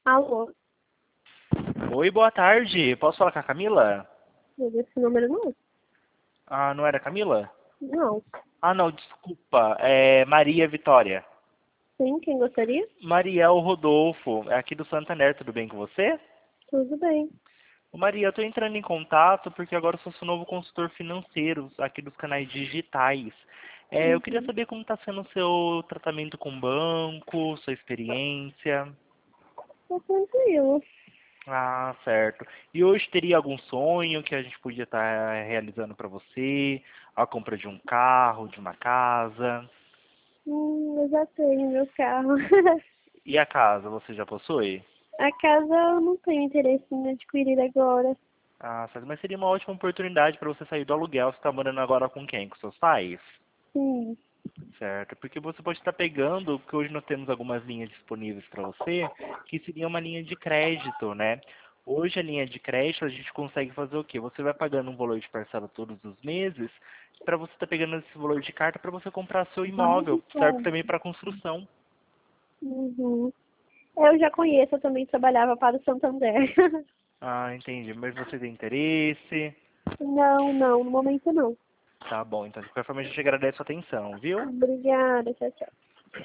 Alô? Oi, boa tarde. Posso falar com a Camila? Esse número não? Ah, não era a Camila? Não. Ah, não, desculpa. É Maria Vitória. Sim, quem gostaria? Maria, é o Rodolfo, é aqui do Santander, tudo bem com você? Tudo bem. Ô, Maria, eu tô entrando em contato porque agora eu sou seu novo consultor financeiro aqui dos canais digitais. Eu queria Uhum. saber como está sendo o seu tratamento com o banco, sua experiência. Tá tranquilo. Ah, certo. E hoje teria algum sonho que a gente podia estar realizando para você? A compra de um carro, de uma casa? Eu já tenho meu carro. E a casa, você já possui? A casa eu não tenho interesse em adquirir agora. Ah, certo. Mas seria uma ótima oportunidade para você sair do aluguel. Você está morando agora com quem? Com seus pais? Sim. Certo. Porque você pode estar pegando, porque hoje nós temos algumas linhas disponíveis para você, que seria uma linha de crédito, né? Hoje a linha de crédito a gente consegue fazer o quê? Você vai pagando um valor de parcela todos os meses, para você estar pegando esse valor de carta para você comprar seu imóvel. Serve também para construção. Uhum. Eu já conheço, eu também trabalhava para o Santander. Ah, entendi. Mas você tem interesse? Não, não, no momento não. Tá bom, então de qualquer forma a gente agradece a sua atenção, viu? Obrigada, tchau, tchau.